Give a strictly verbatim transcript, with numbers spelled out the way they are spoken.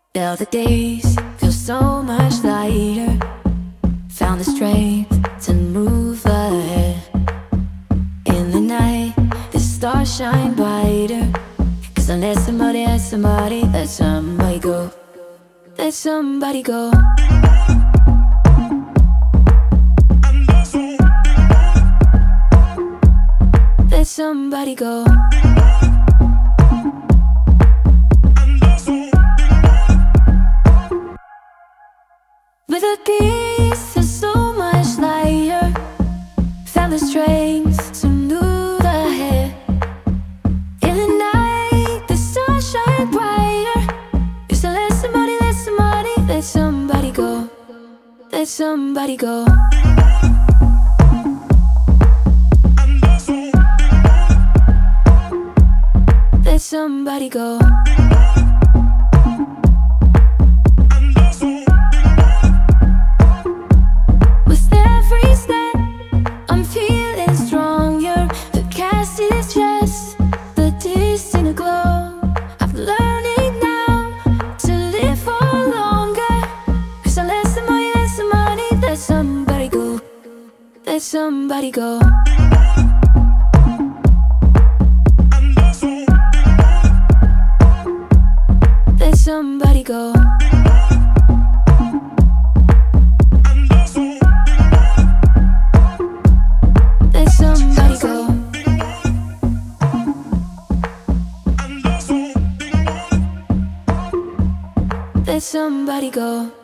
Now the days feel so much lighter. Found the strength to move ahead. In the night, the stars shine brighter. Cause I let somebody, let somebody, let somebody go. Let somebody go. Let somebody go. With a kiss that's so much lighter. Found the strength to move ahead. In the night, the stars shine brighter. Used to let somebody, let somebody, let somebody go. Let somebody go. Let somebody go. With every step, I'm feeling stronger. The cast is just the distant glow. I'm learning now to live for longer. Cause I let somebody, let somebody, let somebody go. Let somebody go. Let somebody go. Let somebody go. Let somebody go.